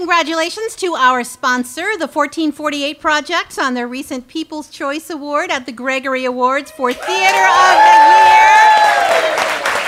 Congratulations to our sponsor, the 1448 Project, on their recent People's Choice Award at the Gregory Awards for Theater of the Year.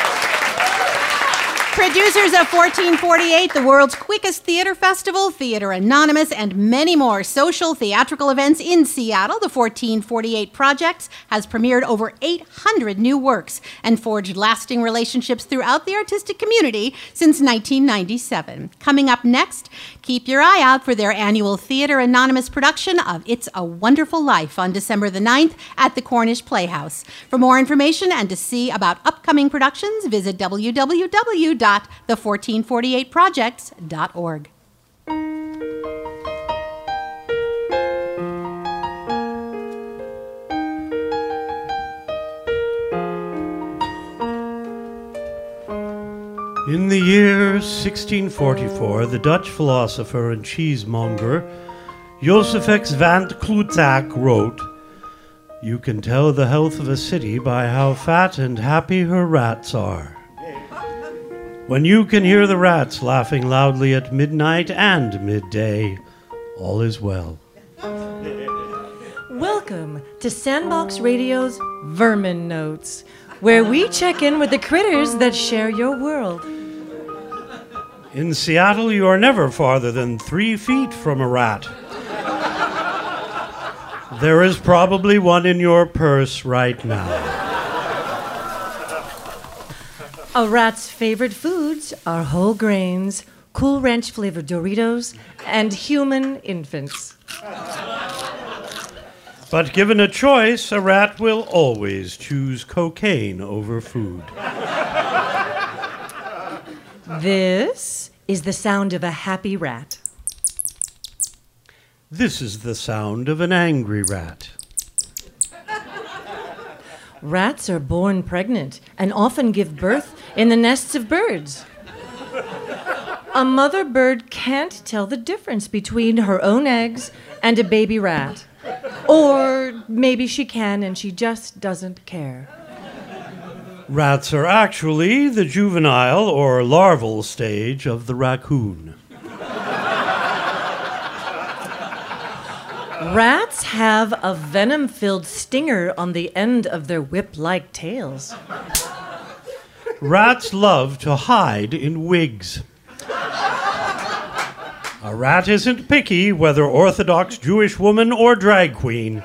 Producers of 1448, the world's quickest theater festival, Theater Anonymous, and many more social theatrical events in Seattle, the 1448 Project has premiered over 800 new works and forged lasting relationships throughout the artistic community since 1997. Coming up next, keep your eye out for their annual Theater Anonymous production of It's a Wonderful Life on December the 9th at the Cornish Playhouse. For more information and to see about upcoming productions, visit www.the1448projects.org. In the year 1644, the Dutch philosopher and cheesemonger Josephus van Clutzac wrote, "You can tell the health of a city by how fat and happy her rats are. When you can hear the rats laughing loudly at midnight and midday, all is well." Welcome to Sandbox Radio's Vermin Notes, where we check in with the critters that share your world. In Seattle, you are never farther than 3 feet from a rat. There is probably one in your purse right now. A rat's favorite foods are whole grains, Cool Ranch flavored Doritos, and human infants. But given a choice, a rat will always choose cocaine over food. This is the sound of a happy rat. This is the sound of an angry rat. Rats are born pregnant and often give birth in the nests of birds. A mother bird can't tell the difference between her own eggs and a baby rat. Or maybe she can and she just doesn't care. Rats are actually the juvenile or larval stage of the raccoon. Rats have a venom-filled stinger on the end of their whip-like tails. Rats love to hide in wigs. A rat isn't picky, whether Orthodox Jewish woman or drag queen.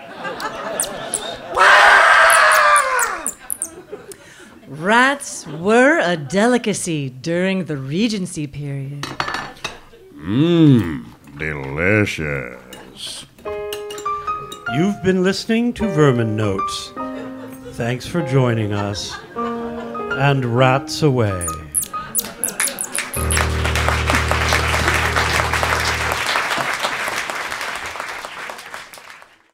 Rats were a delicacy during the Regency period. Delicious. You've been listening to Vermin Notes. Thanks for joining us. And rats away.